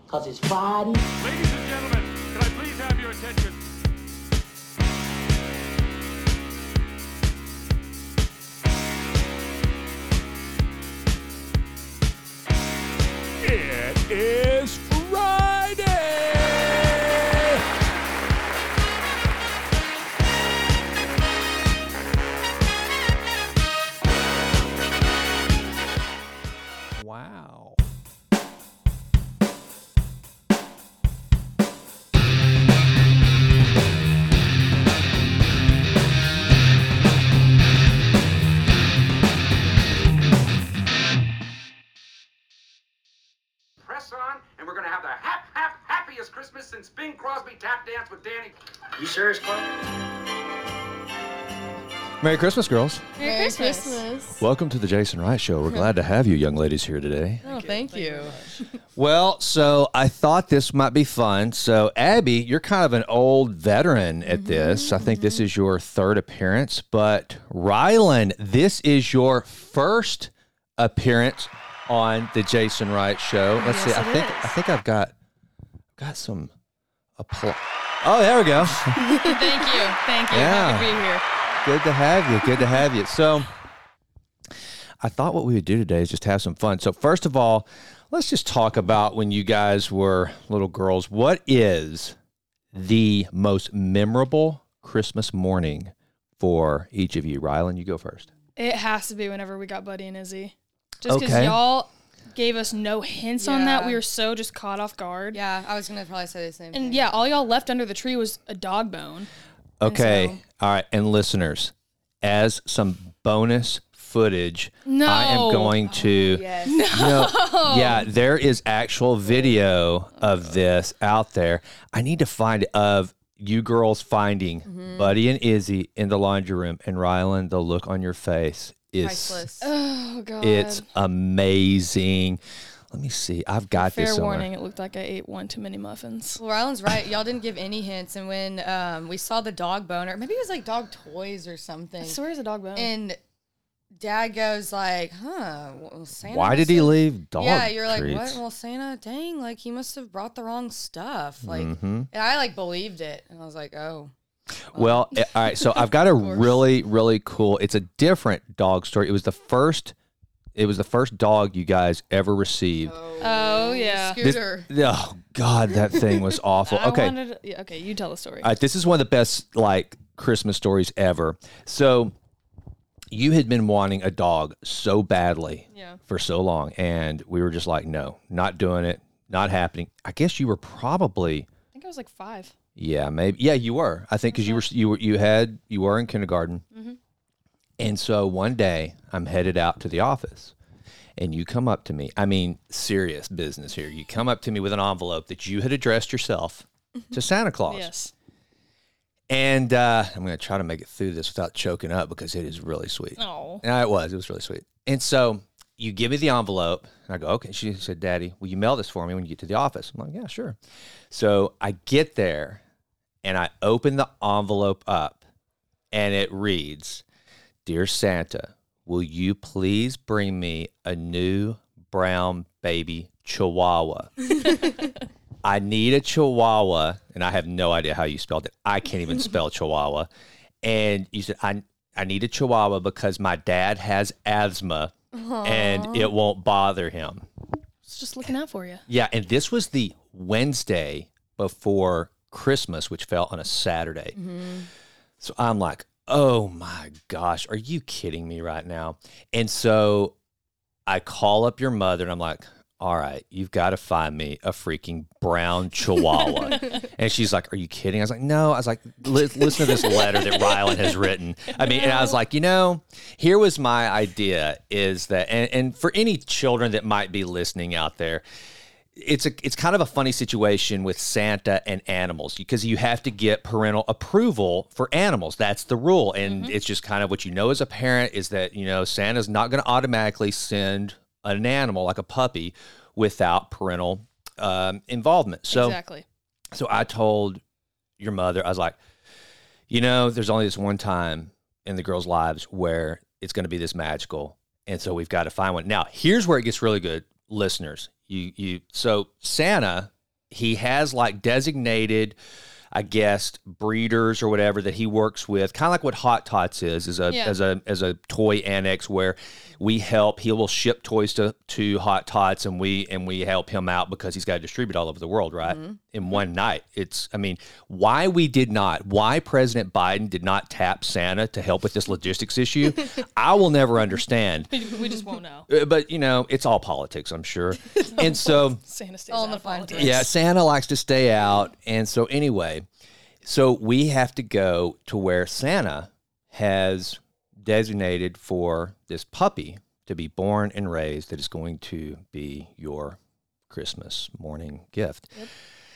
'cause it's Friday. Ladies and gentlemen, can I please have your attention? It is Friday! Wow. Press on, and we're gonna have the happiest Christmas since Bing Crosby tap danced with Danny. You serious, Clark? Merry Christmas, girls. Merry Christmas. Welcome to the Jason Wright Show. We're glad to have you young ladies here today. Oh, thank you. Well, so I thought this might be fun. So, Abby, you're kind of an old veteran at this. I think this is your third appearance. But, Rylan, this is your first appearance on the Jason Wright Show. Let's see. I think I've got some applause. Oh, there we go. Thank you. Yeah. Happy to be here. Good to have you. Good to have you. So I thought what we would do today is just have some fun. So first of all, let's just talk about when you guys were little girls. What is the most memorable Christmas morning for each of you? Rylan, you go first. It has to be whenever we got Buddy and Izzy. Just because Okay. y'all gave us no hints on that. Yeah. We were so just caught off guard. Yeah, I was going to probably say the same thing. And yeah, all y'all left under the tree was a dog bone. Okay. so- All right. And listeners, as some bonus footage, No. I am going to Yes. yeah, there is actual video of this out there. I need to find of you girls finding Buddy and Izzy in the laundry room, and Rylan, the look on your face is Priceless. Oh, God. it's amazing. Let me see. I've got this Fair somewhere. warning, it looked like I ate one too many muffins. Well, Rylan's right. Y'all didn't give any hints. And when we saw the dog bone, or maybe it was like dog toys or something. I swear it's a dog bone. And Dad goes like, well, Santa Why did must he have-" leave dog Yeah, you're like, treats? what? Well, Santa, dang, like he must have brought the wrong stuff. Like, Mm-hmm. and I like believed it. And I was like, oh. Well, all right. So I've got a really, really cool. It's a different dog story. It was the first dog you guys ever received. Oh, yeah. Scooter. Oh God, that thing was awful. Okay. Okay, you tell the story. All right, this is one of the best like Christmas stories ever. So you had been wanting a dog so badly Yeah. for so long, and we were just like, no, not doing it, not happening. I guess you were probably, I think I was like 5. yeah, maybe, yeah, you were. I think because you were in kindergarten, and so one day I'm headed out to the office. And you come up to me. I mean, serious business here. You come up to me with an envelope that you had addressed yourself to Santa Claus. Yes. And I'm going to try to make it through this without choking up because it is really sweet. Oh. Yeah, it was really sweet. And so you give me the envelope, and I go, okay. She said, Daddy, will you mail this for me when you get to the office? I'm like, yeah, sure. So I get there, and I open the envelope up, and it reads, Dear Santa, will you please bring me a new brown baby Chihuahua? I need a Chihuahua, and I have no idea how you spelled it. I can't even spell Chihuahua. And you said, I need a Chihuahua because my dad has asthma, and it won't bother him. It's just looking out for you. Yeah, and this was the Wednesday before Christmas, which fell on a Saturday. So I'm like, oh my gosh, are you kidding me right now? And so I call up your mother, and I'm like, all right, you've got to find me a freaking brown Chihuahua. And she's like, are you kidding? I was like, no. I was like, listen to this letter that Rylan has written. I mean, and I was like, here was my idea is that, and for any children that might be listening out there, it's kind of a funny situation with Santa and animals because you have to get parental approval for animals. That's the rule. And it's just kind of what you know as a parent is that, Santa's not going to automatically send an animal like a puppy without parental involvement. So, Exactly. So I told your mother, I was like, there's only this one time in the girls' lives where it's going to be this magical. And so we've got to find one. Now, here's where it gets really good, listeners. So Santa he has like designated, I guess, breeders or whatever that he works with, kind of like what Hot Tots is as a toy annex where we help. He will ship toys to Hot Tots, and we help him out because he's got to distribute all over the world, right? In one night. Why President Biden did not tap Santa to help with this logistics issue, I will never understand. We just won't know. But it's all politics, I'm sure. And so Santa stays All out in the of fine politics. print. yeah, Santa likes to stay out. And so anyway, so we have to go to where Santa has designated for this puppy to be born and raised that is going to be your Christmas morning gift. Yep.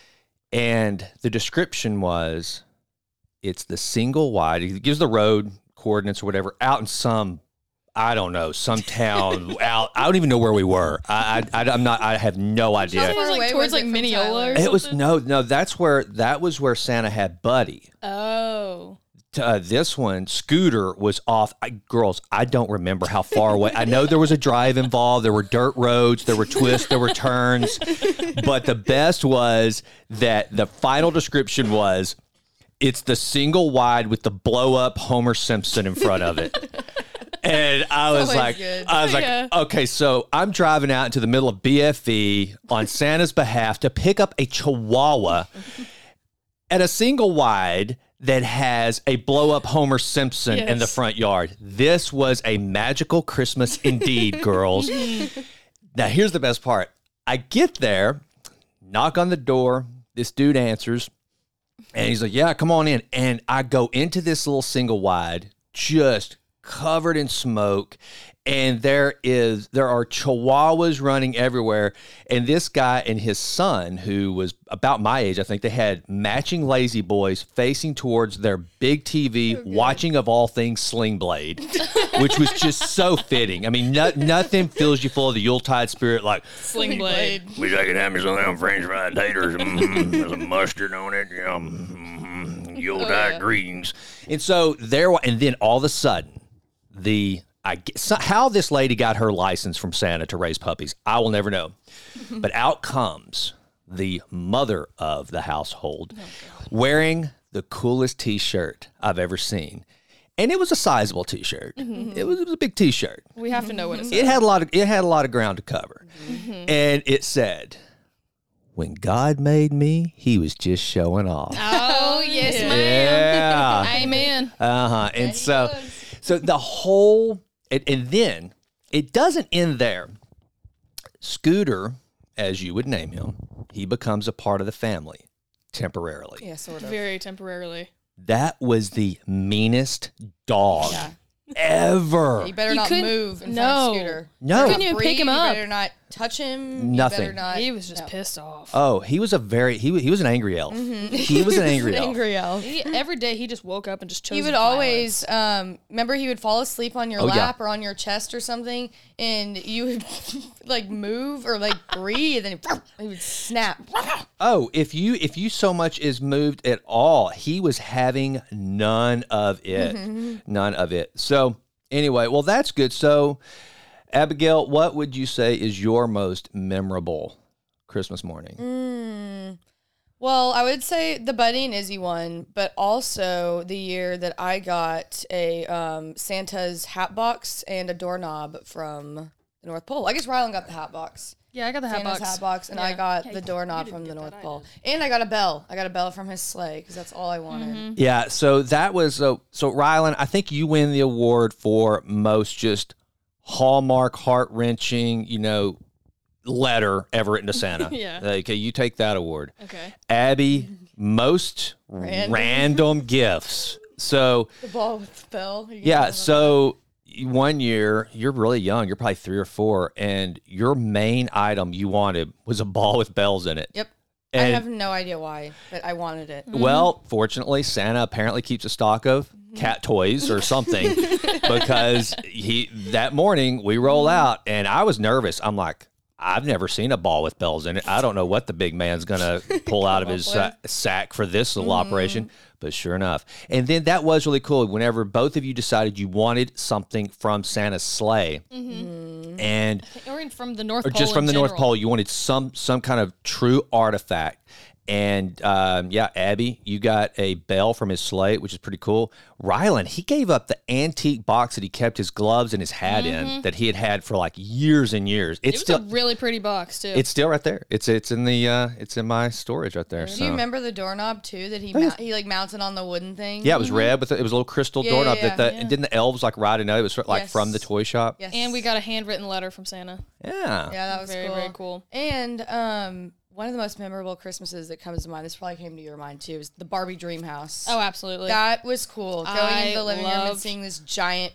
And the description was, it's the single wide, it gives the road coordinates or whatever, out in some, I don't know, some town out. I don't even know where we were. I have no idea. It was Far away like towards was it like from Mineola Tyler? or It was something? no. That was where Santa had Buddy. Oh. This one, Scooter, was off. Girls, I don't remember how far away. I know there was a drive involved. There were dirt roads. There were twists. There were turns. But the best was that the final description was, it's the single wide with the blow up Homer Simpson in front of it. And I was always like, good. Yeah. okay, so I'm driving out into the middle of BFE on Santa's behalf to pick up a Chihuahua at a single wide that has a blow-up Homer Simpson in the Yes. front yard. This was a magical Christmas indeed, girls. Now, here's the best part. I get there, knock on the door. This dude answers, and he's like, yeah, come on in. And I go into this little single wide, just covered in smoke, and there are chihuahuas running everywhere. And this guy and his son, who was about my age, I think, they had matching lazy boys facing towards their big TV, watching, of all things, Sling Blade, which was just so fitting. I mean, nothing fills you full of the Yuletide spirit like Sling Blade. wish I could have me some of them French fried taters, with some mustard on it, Yuletide greetings. And so and then all of a sudden, how this lady got her license from Santa to raise puppies, I will never know. But out comes the mother of the household wearing the coolest T-shirt I've ever seen. And it was a sizable T-shirt. It was a big T-shirt. We have to know what it says. It had a lot of ground to cover. And it said, when God made me, he was just showing off. Oh, yes, ma'am. Yeah. Amen. And so the whole, and then it doesn't end there. Scooter, as you would name him, he becomes a part of the family temporarily. Yeah, sort of. Very temporarily. That was the meanest dog ever. You better You not couldn't- move in front no. of Scooter. No. You Couldn't even pick him You up. better not touch him. Nothing. You better not, He was just no. pissed off. Oh, he was he was an angry elf. He was an angry elf. Angry elf. Every day he just woke up and just chose He would violence. always, remember he would fall asleep on your Oh, yeah. lap or on your chest or something, and you would like move or like breathe, and he would snap. Oh, if you so much as moved at all, he was having none of it. None of it. So anyway, well, that's good. So, Abigail, what would you say is your most memorable Christmas morning? Well, I would say the Buddy and Izzy one, but also the year that I got a Santa's hat box and a doorknob from the North Pole. I guess Rylan got the hat box. Yeah, I got the hat Santa's box. hat box, and I Yeah. got the doorknob from the North Pole. And I got a bell. I got a bell from his sleigh because that's all I wanted. Yeah, so that was so Rylan, I think you win the award for most just Hallmark, heart-wrenching, letter ever written to Santa. Yeah. Okay, you take that award. Okay. Abby, most Random. random gifts. So, The ball with the bell. You yeah, guys so one year, you're really young, you're probably 3 or 4, and your main item you wanted was a ball with bells in it. Yep. I And- have no idea why, but I wanted it. Well, fortunately, Santa apparently keeps a stock of cat toys or something because that morning we roll out and I was nervous. I'm like, I've never seen a ball with bells in it. I don't know what the big man's going to pull out of his sack for this little operation, but sure enough. And then that was really cool whenever both of you decided you wanted something from Santa's sleigh. And Or from the North or Pole. just from in the North general. Pole, you wanted some kind of true artifact. And Abby, you got a bell from his sleigh, which is pretty cool. Rylan, he gave up the antique box that he kept his gloves and his hat in that he had for like years and years. It was a really pretty box too. It's still right there. It's in the it's in my storage right there. Do you remember the doorknob too that he like mounted on the wooden thing? Yeah, it was red with it was a little crystal Yeah, doorknob yeah, and didn't the elves like write a note? It was sort of like Yes. from the toy shop. Yes. and we got a handwritten letter from Santa. Yeah. Yeah, that was Very, cool. very cool. And one of the most memorable Christmases that comes to mind, this probably came to your mind too, is the Barbie Dream House. Oh, absolutely. That was cool. Going I into the living room and loved- seeing this giant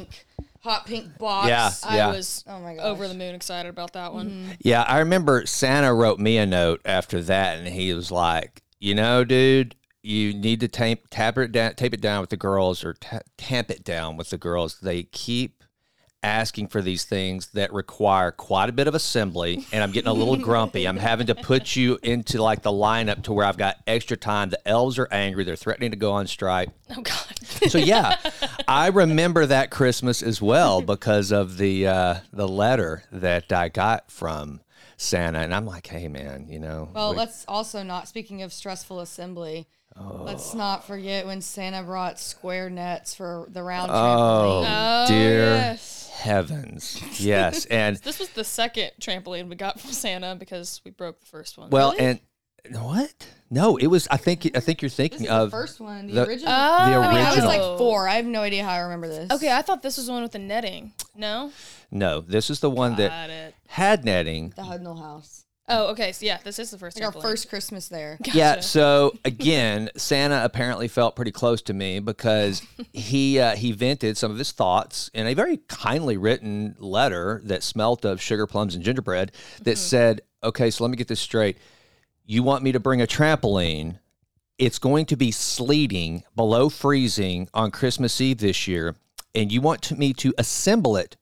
hot pink box. Yeah. I was Oh my gosh. over the moon excited about that one. Yeah, I remember Santa wrote me a note after that, and he was like, "You know, dude, you need to tape it down with the girls, or tamp it down with the girls. They keep asking for these things that require quite a bit of assembly, and I'm getting a little grumpy. I'm having to put you into like the lineup to where I've got extra time. The elves are angry. They're threatening to go on strike." Oh God. So yeah, I remember that Christmas as well because of the letter that I got from Santa, and I'm like, hey man, Well, let's also not, speaking of stressful assembly, let's not forget when Santa brought square nets for the round trampoline. Oh, dear yes. heavens, yes, and This was the second trampoline we got from Santa because we broke the first one. well, and what? No, it was. I think you're This thinking is of the first one, the the- original. the I mean, I was original. like 4. I have no idea how I remember this. Okay, I thought this was the one with the netting. No? No, this is the one that Got it. had netting. The Hudnall house. Oh, okay. So yeah, this is the first Like our trampoline. first Christmas there. Yeah, Gotcha. so again, Santa apparently felt pretty close to me because he vented some of his thoughts in a very kindly written letter that smelt of sugar plums and gingerbread that said, okay, so let me get this straight. You want me to bring a trampoline. It's going to be sleeting below freezing on Christmas Eve this year, and you want me to assemble it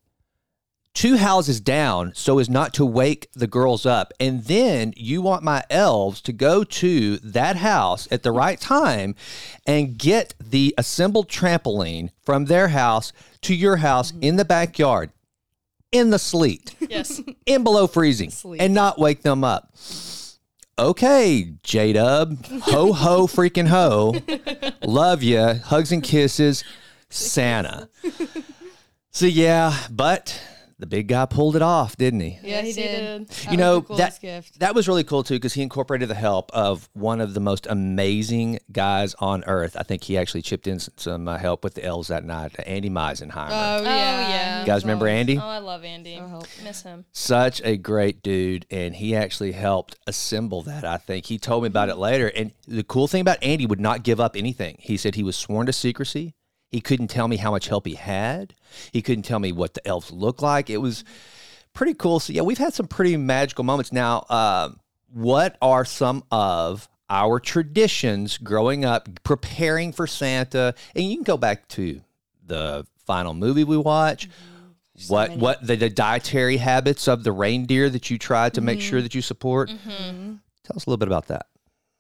2 houses down so as not to wake the girls up. And then you want my elves to go to that house at the right time and get the assembled trampoline from their house to your house in the backyard in the sleet, Yes. in below freezing, Sleet. and not wake them up. Okay, J-Dub, ho, ho, freaking ho. Love ya. Hugs and kisses, Santa. So yeah, but the big guy pulled it off, didn't he? Yeah, he Yes, he did. did. That You know, was the coolest gift. that was really cool too because he incorporated the help of one of the most amazing guys on earth. I think he actually chipped in some help with the elves that night, Andy Meisenheimer. Oh, yeah. he you guys was remember always- Andy? Oh, I love Andy. So helpful. Miss him. Such a great dude, and he actually helped assemble that. I think he told me about it later. And the cool thing about Andy would not give up anything. He said he was sworn to secrecy. He couldn't tell me how much help he had. He couldn't tell me what the elves looked like. It was pretty cool. So yeah, we've had some pretty magical moments. Now, what are some of our traditions growing up, preparing for Santa? And you can go back to the final movie we watch. What the dietary habits of the reindeer that you try to make sure that you support? Tell us a little bit about that.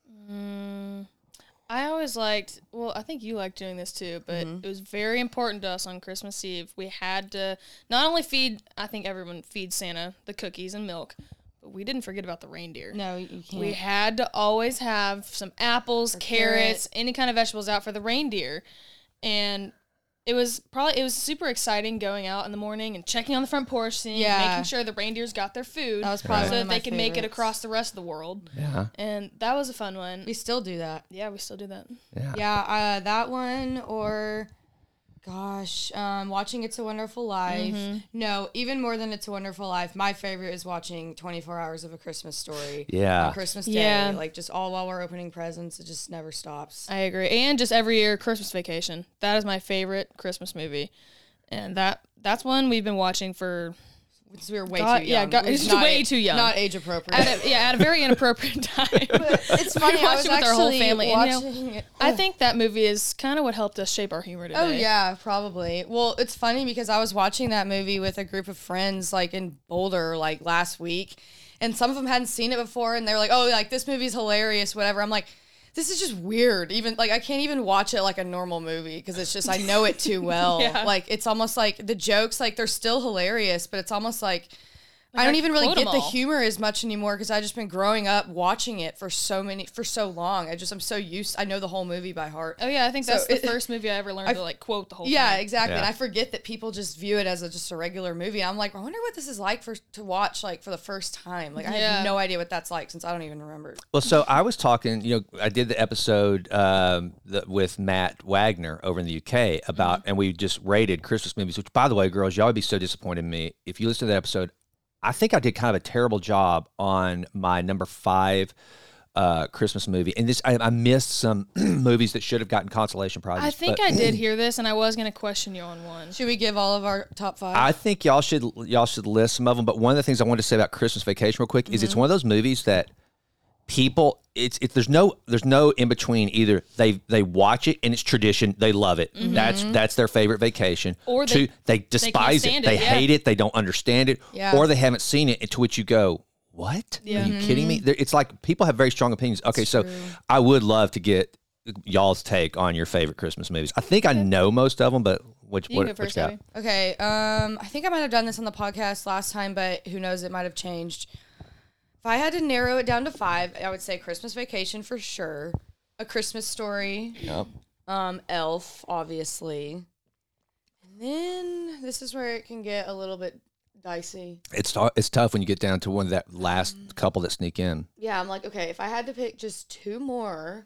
I always liked, well, I think you liked doing this too, but it was very important to us on Christmas Eve. We had to not only feed, I think everyone feeds Santa the cookies and milk, but we didn't forget about the reindeer. No, you can't. We had to always have some apples, carrots, any kind of vegetables out for the reindeer. And it was super exciting going out in the morning and checking on the front porch, seeing, making sure the reindeers got their food. That was probably so one that of they my could make it favorites. across the rest of the world. Yeah. And that was a fun one. We still do that. Yeah, we still do that. Yeah, that one, or gosh, watching It's a Wonderful Life. No, even more than It's a Wonderful Life, my favorite is watching 24 Hours of a Christmas Story. Yeah. On Christmas Day. Yeah. Like, just all while we're opening presents. It just never stops. I agree. And just every year, Christmas Vacation. That is my favorite Christmas movie. And that's one we've been watching for Because we were way God, too yeah, young. God, It was it's not way too young. Not age appropriate. At a very inappropriate time. It's funny. We I watched was it with our whole actually family. And, watching it. I think that movie is kind of what helped us shape our humor today. Oh yeah, probably. Well, it's funny because I was watching that movie with a group of friends like in Boulder like last week, and some of them hadn't seen it before, and they're like, "Oh, like this movie's hilarious, whatever." I'm like, "This is just weird." Even like I can't even watch it like a normal movie because it's just I know it too well. Yeah. Like it's almost like the jokes like they're still hilarious, but it's almost like I don't I even really quote 'em get the all. humor as much anymore because I've just been growing up watching it for so long. I'm so used. I know the whole movie by heart. Oh yeah, I think So that's the it- first movie I ever learned to like quote the whole Yeah, thing. exactly. Yeah. And I forget that people just view it as just a regular movie. I'm like, I wonder what this is like to watch like for the first time. Like I Yeah. have no idea what that's like since I don't even remember. Well, so I was talking, I did the episode with Matt Wagner over in the UK about, and we just rated Christmas movies, which, by the way, girls, y'all would be so disappointed in me. If you listen to that episode, I think I did kind of a terrible job on my number 5 Christmas movie. And I missed some movies that should have gotten consolation prizes. I think but I did hear this, and I was going to question you on one. Should we give all of our top 5? I think y'all should list some of them. But one of the things I wanted to say about Christmas Vacation real quick is it's one of those movies that people there's no in between. Either they watch it and it's tradition, they love it, that's their favorite vacation, Or two, they despise stand it, they it, yeah. hate it, they don't understand it, Yeah. or they haven't seen it, to which you go, what? Yeah. Are you kidding me? It's like people have very strong opinions. Okay, so I would love to get y'all's take on your favorite Christmas movies. I think I know most of them, but You can go first, got? Abby. Okay. I think I might have done this on the podcast last time, but who knows? It might have changed. If I had to narrow it down to 5, I would say Christmas Vacation for sure, A Christmas Story, Yep. Elf, obviously, and then this is where it can get a little bit dicey. It's tough when you get down to one of that last couple that sneak in. Yeah, I'm like, okay, if I had to pick just 2 more,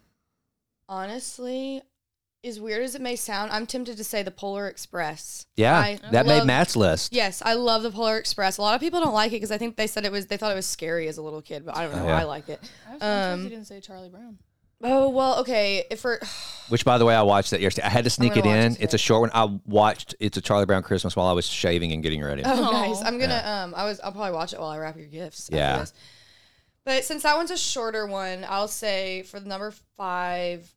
honestly, as weird as it may sound, I'm tempted to say the Polar Express. Yeah, I that made love- Matt's list. Yes, I love the Polar Express. A lot of people don't like it because I think they thought it was scary as a little kid, but I don't know. Yeah. I like it. I'm surprised you didn't say Charlie Brown. Oh well, okay. If we're Which, by the way, I watched that yesterday. I had to sneak it gonna watch in. it It's a short one. I watched It's a Charlie Brown Christmas while I was shaving and getting ready. oh nice, Aw. I'm gonna I'll probably watch it while I wrap your gifts. after Yeah. this. But since that one's a shorter one, I'll say for the number 5,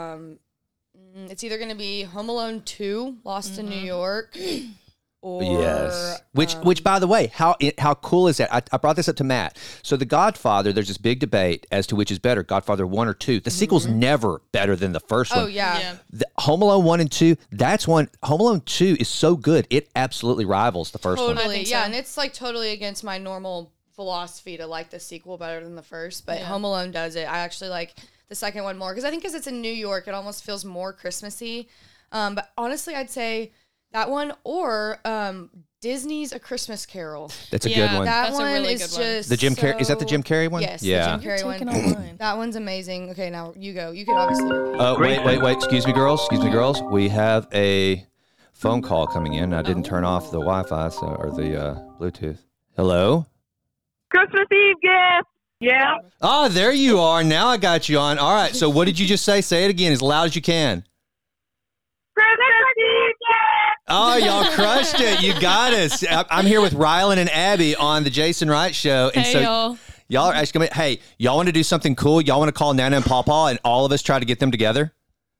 it's either gonna be Home Alone 2, Lost in New York, or Yes. Which, by the way, how cool is that? I brought this up to Matt. So The Godfather, there's this big debate as to which is better, Godfather 1 or 2. The sequel's never better than the first Oh one. yeah. The Home Alone 1 and 2, that's one. Home Alone 2 is so good. It absolutely rivals the first one. Totally, think yeah, so. and it's like totally against my normal philosophy to like the sequel better than the first, but Yeah. Home Alone does it. I actually like the second one more because I think because it's in New York, it almost feels more Christmassy. But honestly, I'd say that one or Disney's A Christmas Carol. That's a Yeah, good one. That That's a one really is good one. just The Jim Carrey, is that the Jim Carrey one? Yes, Yeah. the Jim Carrey Taking one. all mine. That one's amazing. Okay, now you go. You can obviously repeat. Oh, wait. Excuse me, girls. We have a phone call coming in. I didn't turn off the Wi-Fi or the Bluetooth. Hello? Christmas Eve gift. Yeah. Ah, there you are. Now I got you on. All right. So what did you just say? Say it again as loud as you can. Christmas Eve gift. Oh, y'all crushed it. You got us. I'm here with Rylan and Abby on the Jason Wright Show. And Hey, so y'all. are actually going to, hey, y'all want to do something cool? Y'all want to call Nana and Pawpaw and all of us try to get them together?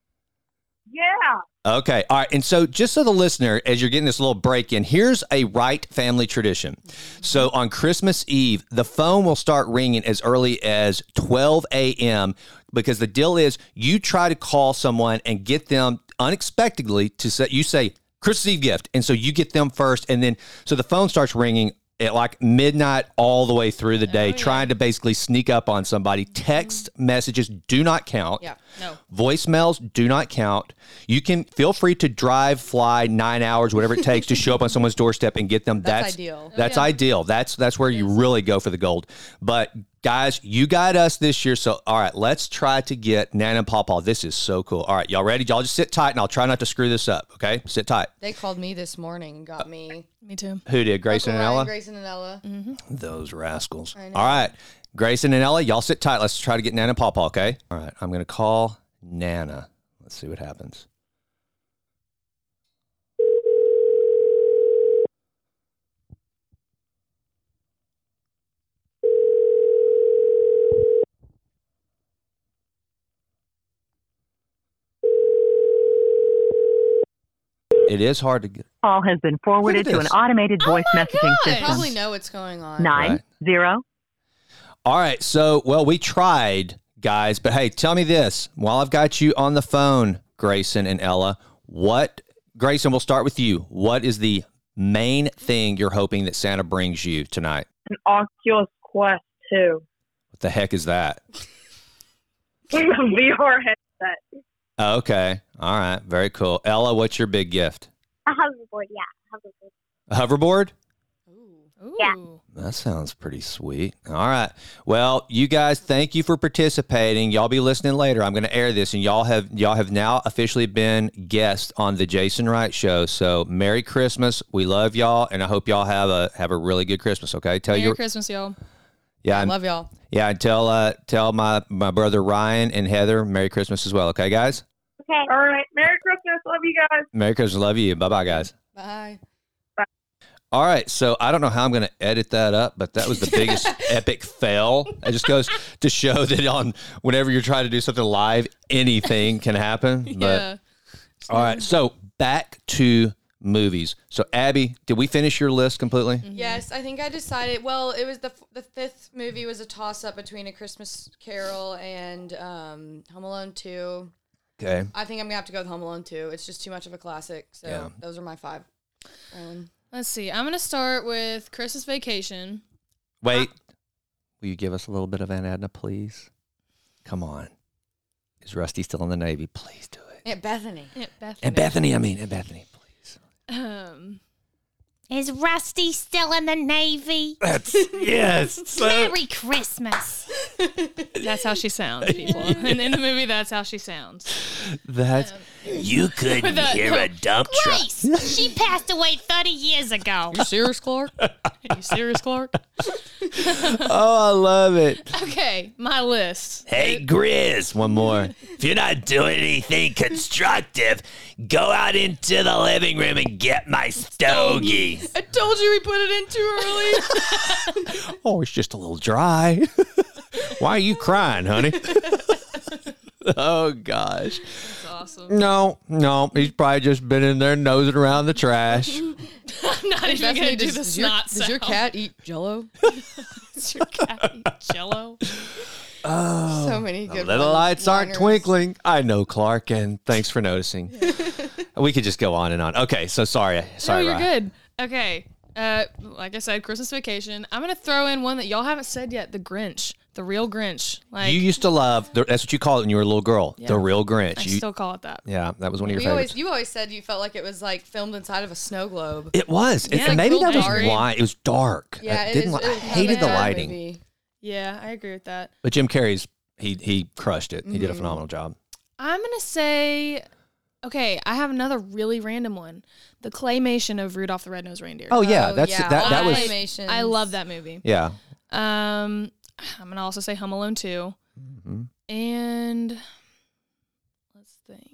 Yeah. Okay. All right. And so just so the listener, as you're getting this little break in, here's a Wright family tradition. So on Christmas Eve, the phone will start ringing as early as 12 a.m. because the deal is you try to call someone and get them unexpectedly to say, you say Christmas Eve gift. And so you get them first. And then, so the phone starts ringing at like midnight all the way through the day, trying to basically sneak up on somebody. Text messages do not count. Yeah. No. Voicemails do not count. You can feel free to drive, fly 9 hours, whatever it takes to show up on someone's doorstep and get them. That's ideal. That's ideal. That's where you really go for the gold. But guys, you got us this year. So, all right, let's try to get Nana and Pawpaw. This is so cool. All right, y'all ready? Y'all just sit tight and I'll try not to screw this up. Okay, sit tight. They called me this morning and got me. Me too. Who did? Grayson and Uncle Ryan, Ella? Grayson and Ella. Those rascals. know. All right, Grayson and Ella, y'all sit tight. Let's try to get Nana and Pawpaw. Okay. All right, I'm gonna call Nana. Let's see what happens. It is hard to get. Call has been forwarded Look at to an this. automated voice messaging God. They system. probably know what's going on. 90. All right. So, well, we tried, guys, but hey, tell me this. While I've got you on the phone, Grayson and Ella, Grayson, we'll start with you. What is the main thing you're hoping that Santa brings you tonight? An Oculus Quest 2. What the heck is that? VR headset. Oh, okay. All right. Very cool. Ella, what's your big gift? A hoverboard, yeah. Hoverboard. A hoverboard? Ooh. Yeah. That sounds pretty sweet. All right. Well, you guys, thank you for participating. Y'all be listening later. I'm going to air this, and y'all have now officially been guests on the Jason Wright Show. So, Merry Christmas. We love y'all, and I hope y'all have a really good Christmas. Okay. Merry Christmas, y'all. Yeah. I and- love y'all. Yeah, and tell my brother Ryan and Heather Merry Christmas as well. Okay, guys. Okay. All right. Merry Christmas. Love you guys. Merry Christmas. Love you. Bye, bye, guys. Bye. All right, so I don't know how I'm going to edit that up, but that was the biggest epic fail. It just goes to show that whenever you're trying to do something live, anything can happen. But Yeah. all right, so back to movies. So Abby, did we finish your list completely? Yes, I think I decided. Well, it was the fifth movie was a toss up between A Christmas Carol and Home Alone 2. Okay. I think I'm gonna have to go with Home Alone 2. It's just too much of a classic. So Yeah. those are my 5. Let's see. I'm going to start with Christmas Vacation. Wait. Will you give us a little bit of Aunt Edna, please? Come on. Is Rusty still in the Navy? Please do it. Aunt Bethany. Aunt Bethany. Aunt Bethany, Aunt Bethany, please. Is Rusty still in the Navy? That's yes. Merry Christmas. That's how she sounds, people. And in the movie, that's how she sounds. That's you couldn't hear a dump truck. Grace, she passed away 30 years ago. You serious, Clark? Are you serious, Clark? Oh, I love it. Okay, my list. Hey, Grizz, one more. If you're not doing anything constructive, go out into the living room and get my stogie. I told you we put it in too early. Oh, it's just a little dry. Why are you crying, honey? Oh, gosh. That's awesome. No. He's probably just been in there nosing around the trash. I'm not even going to do the snot does your sound. cat eat Jello? Does your cat eat Jello? Oh, So many the good little lights aren't one-liners. twinkling. I know, Clark, and thanks for noticing. We could just go on and on. Okay, so sorry. No, you're Ryan. good. Okay. Like I said, Christmas Vacation. I'm going to throw in one that y'all haven't said yet, The Grinch. The Real Grinch. Like, You used to love, that's what you called it when you were a little girl, Yeah. the real Grinch. I You- still call it that. yeah, that was one of your favorites. You always said you felt like it was like filmed inside of a snow globe. It was. Yeah, and maybe real that was dark. why. It was dark. Yeah, I it didn't is. li- It I was kind of hated a the dark lighting. movie. Yeah, I agree with that. But Jim Carrey's, he crushed it. He Mm-hmm. did a phenomenal job. I'm going to say, okay, I have another really random one. The claymation of Rudolph the Red-Nosed Reindeer. Oh, yeah. Oh, That all was, claymation. I love that movie. yeah. I'm going to also say Home Alone 2. Mm-hmm. And let's think.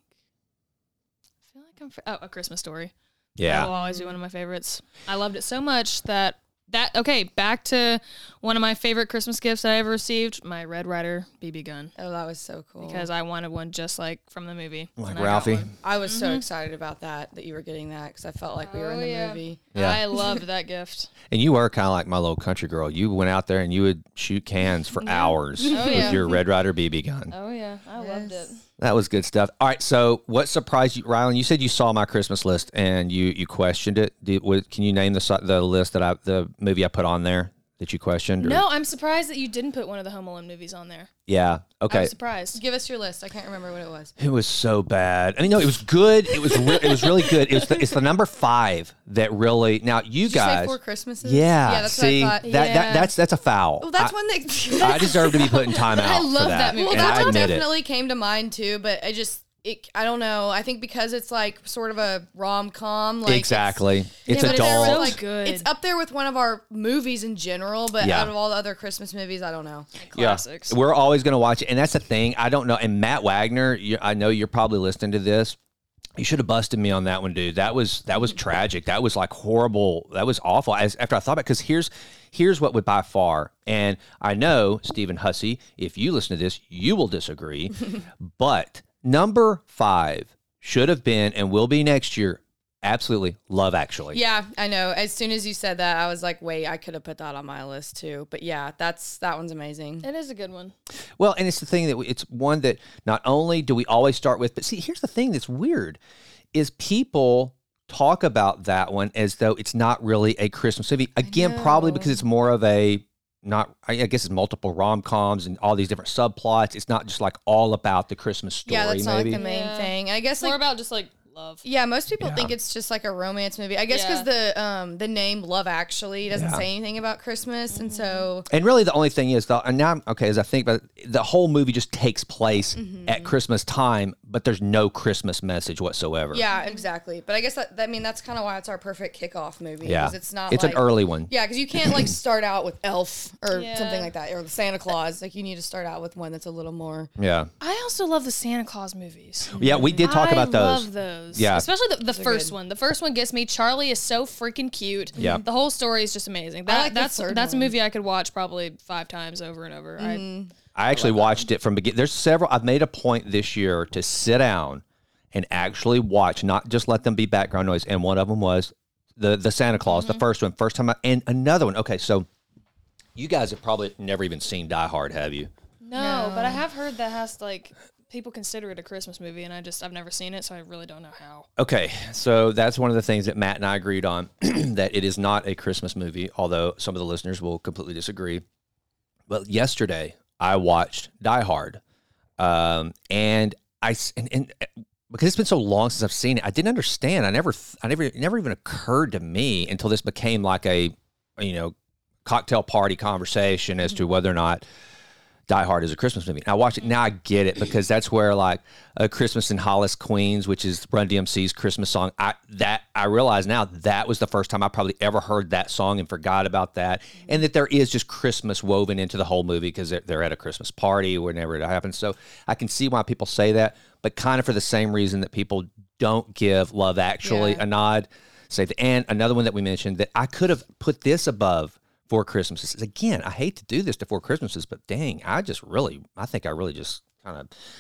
I feel like A Christmas Story. That will Yeah. always be one of my favorites. I loved it so much that okay, back to one of my favorite Christmas gifts I ever received, my Red Ryder BB gun. Oh, that was so cool. Because I wanted one just like from the movie. Like and I got Ralphie. one. I was so excited about that you were getting that because I felt like we were in the movie. Yeah. I loved that gift. And you were kind of like my little country girl. You went out there and you would shoot cans for hours with yeah. your Red Ryder BB gun. Oh yeah, I loved it. That was good stuff. All right, so what surprised you, Rylan? You said you saw my Christmas list and you questioned it. Can you name the list the movie I put on there that you questioned? Or? No, I'm surprised that you didn't put one of the Home Alone movies on there. Yeah. I Okay. was surprised. Give us your list. I can't remember what it was. It was so bad. I mean, no, it was good. It was it was really good. It's the number 5 that really. Now you Did guys. you say 4 Christmases? Yeah. that's see, what I thought. that's a foul. Well, that's I, one that. I deserve to be put in timeout. I love for that movie. Well, and that I one admit definitely came to mind too, but I don't know. I think because it's like sort of a rom-com. Like Exactly. It's but adult. so like, good. It's up there with one of our movies in general, but Yeah. out of all the other Christmas movies, I don't know. Classics. Yeah, we're always going to watch it, and that's the thing. I don't know. And Matt Wagner, I know you're probably listening to this. You should have busted me on that one, dude. That was tragic. That was like horrible. That was awful. After I thought about, because here's what would by far, and I know Stephen Hussey, if you listen to this, you will disagree, but number 5 should have been and will be next year absolutely Love Actually. Yeah, I know. As soon as you said that, I was like, wait, I could have put that on my list too. But yeah, that one's amazing. It is a good one. Well, and it's the thing that it's one that not only do we always start with, but see, here's the thing that's weird is people talk about that one as though it's not really a Christmas movie. Again, probably because it's more of a I guess it's multiple rom-coms and all these different subplots. It's not just like all about the Christmas story. Yeah, that's not maybe. like the main thing. I guess More like about just like love. yeah, most people think it's just like a romance movie. I guess because the name Love Actually doesn't say anything about Christmas, and so And really, the only thing is, and now, as I think about it, the whole movie just takes place at Christmas time, but there's no Christmas message whatsoever. yeah, exactly. But I guess that's kind of why it's our perfect kickoff movie. Yeah. 'cause it's not. It's like, an early one. Yeah, because you can't like start out with Elf or Yeah. something like that, or the Santa Claus. Like you need to start out with one that's a little more. Yeah. I also love the Santa Claus movies. Yeah, we did talk about those. I love those. Yeah. Especially the first good. one. The first one gets me. Charlie is so freaking cute. Yeah. The whole story is just amazing. I like the That's third a one. movie I could watch probably 5 times over and over. I actually watched it from beginning. There's several. I've made a point this year to sit down and actually watch, not just let them be background noise. And one of them was the Santa Claus, the first one. First time, and another one. Okay, so you guys have probably never even seen Die Hard, have you? No, but I have heard that has like people consider it a Christmas movie, and I've never seen it, so I really don't know how. Okay, so that's one of the things that Matt and I agreed on, that it is not a Christmas movie, although some of the listeners will completely disagree. But yesterday, I watched Die Hard, and because it's been so long since I've seen it, I didn't understand. It never even occurred to me until this became like a, cocktail party conversation as to whether or not Die Hard is a Christmas movie. And I watched it. Now I get it, because that's where like a Christmas in Hollis, Queens, which is Run DMC's Christmas song. I realize now that was the first time I probably ever heard that song and forgot about that. And that there is just Christmas woven into the whole movie because they're at a Christmas party whenever it happens. So I can see why people say that, but kind of for the same reason that people don't give Love Actually a nod. And another one that we mentioned that I could have put this above Four Christmases. Again, I hate to do this to Four Christmases, but dang, I think I really just kind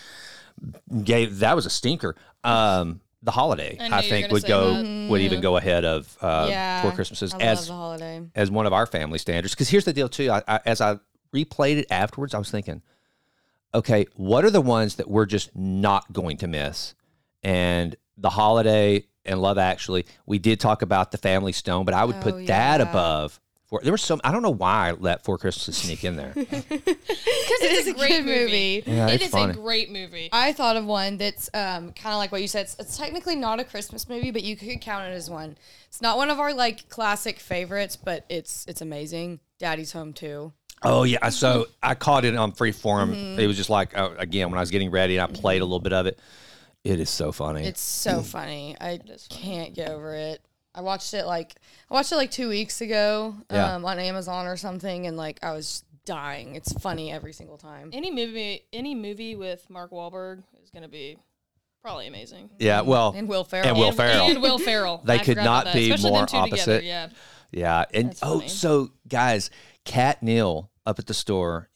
of that was a stinker. The Holiday, I think, would even go ahead of Four Christmases I love The Holiday as one of our family standards. Because here's the deal too. As I replayed it afterwards, I was thinking, okay, what are the ones that we're just not going to miss? And The Holiday and Love Actually, we did talk about The Family Stone, but I would put that above. There was some. I don't know why I let Four Christmases sneak in there. Because it's a great movie. Yeah, It it's is funny. a great movie. I thought of one that's kind of like what you said. It's technically not a Christmas movie, but you could count it as one. It's not one of our like classic favorites, but it's amazing. Daddy's Home 2. Oh yeah, so I caught it on Freeform. It was just like again when I was getting ready, and I played a little bit of it. It is so funny. It's so funny. I can't get over it. I watched it like 2 weeks ago on Amazon or something, and like I was dying. It's funny every single time. Any movie with Mark Wahlberg is going to be probably amazing. Yeah, well, And Will Ferrell. And Will Ferrell. And Will Ferrell. They I could forgot not about that. be Especially more them two opposite. Together, Yeah, and That's funny. so guys, Kat Neal up at the store,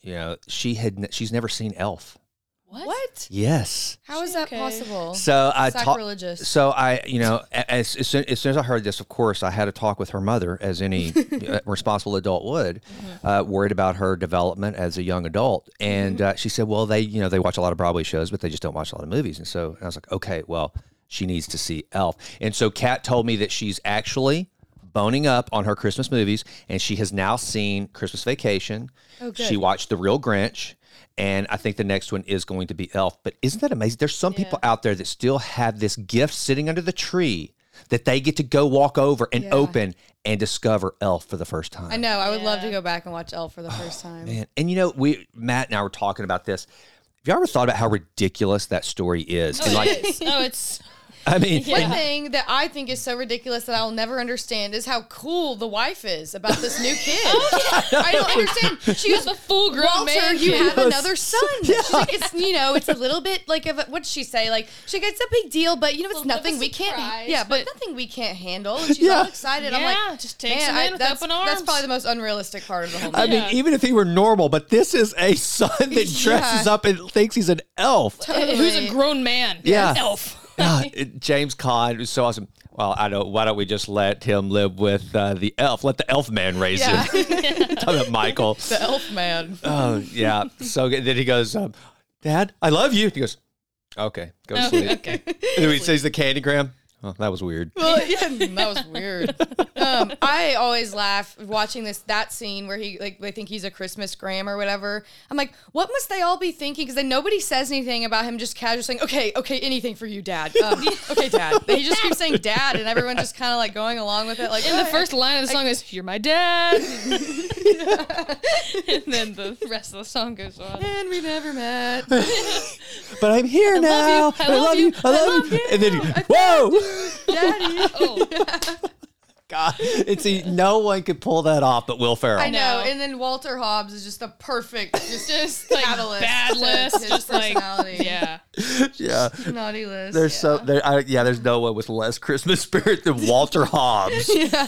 she's never seen Elf. What? Yes. How is that possible? So I Sacrilegious. So I, as soon as I heard this, of course, I had a talk with her mother, as any responsible adult would, worried about her development as a young adult. And she said, well, they watch a lot of Broadway shows, but they just don't watch a lot of movies. And so I was like, okay, well, she needs to see Elf. And so Kat told me that she's actually boning up on her Christmas movies, and she has now seen Christmas Vacation. Oh, good. She watched The Real Grinch. And I think the next one is going to be Elf. But isn't that amazing? There's some people out there that still have this gift sitting under the tree that they get to go walk over and open and discover Elf for the first time. I know. I would love to go back and watch Elf for the first time. Man. And Matt and I were talking about this. Have you ever thought about how ridiculous that story is? And it's. I mean, One thing that I think is so ridiculous that I'll never understand is how cool the wife is about this new kid. I don't understand. She goes, the full-grown Walter, man you kid. have another son. She's like, it's a little bit like what'd she say? Like, she's like, it's a big deal, but it's nothing we can't. surprise, But nothing we can't handle. And she's all excited. I'm like, just takes him in with open arms. That's probably the most unrealistic part of the whole I movie. mean, even if he were normal, but this is a son that dresses up and thinks he's an elf. Who's a grown man. Yeah. Elf. James Caan was so awesome. Well, I know. Why don't we just let him live with the elf? Let the elf man raise him. Talking about Michael. The elf man. Oh, yeah. So then he goes, Dad, I love you. He goes, okay, go to sleep. Okay. And then he says the candygram. Oh, that was weird. Well, yeah, that was weird. I always laugh watching that scene where they think he's a Christmas Graham or whatever. I'm like, what must they all be thinking? Because nobody says anything about him just casually saying, okay, anything for you, Dad. Okay, Dad. And he just keeps saying Dad, and everyone's just kind of like going along with it. Like, And the first line of the song is, "You're my dad." And then the rest of the song goes on. and we never met. But I'm here now. I love you. I love you. And then, whoa. Daddy. Oh, God. And see, no one could pull that off but Will Ferrell. I know. No. And then Walter Hobbs is just the perfect, just like catalyst bad to list, his just like personality. yeah. Yeah. Naughty list. There's there's no one with less Christmas spirit than Walter Hobbs.